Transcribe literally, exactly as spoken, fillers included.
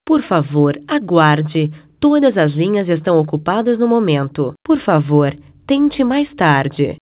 Por favor, aguarde. Todas as linhas estão ocupadas no momento. Por favor, tente mais tarde.